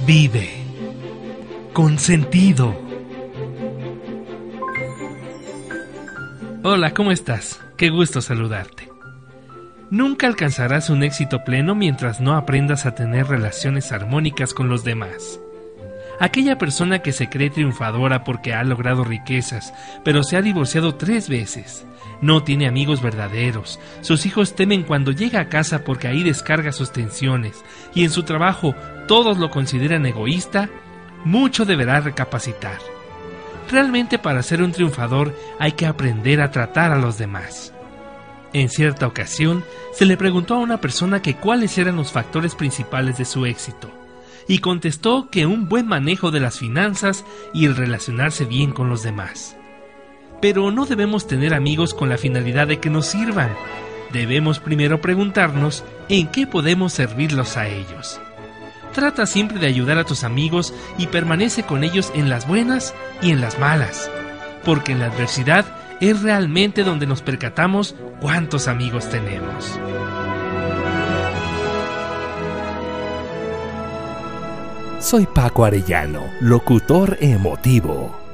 Vive con sentido. Hola, ¿cómo estás? Qué gusto saludarte. Nunca alcanzarás un éxito pleno mientras no aprendas a tener relaciones armónicas con los demás. Aquella persona que se cree triunfadora porque ha logrado riquezas, pero se ha divorciado 3 veces, no tiene amigos verdaderos, sus hijos temen cuando llega a casa porque ahí descarga sus tensiones, y en su trabajo todos lo consideran egoísta, mucho deberá recapacitar. Realmente para ser un triunfador hay que aprender a tratar a los demás. En cierta ocasión, se le preguntó a una persona que cuáles eran los factores principales de su éxito, y contestó que un buen manejo de las finanzas y el relacionarse bien con los demás. Pero no debemos tener amigos con la finalidad de que nos sirvan. Debemos primero preguntarnos en qué podemos servirlos a ellos. Trata siempre de ayudar a tus amigos y permanece con ellos en las buenas y en las malas, porque en la adversidad es realmente donde nos percatamos cuántos amigos tenemos. Soy Paco Arellano, locutor emotivo.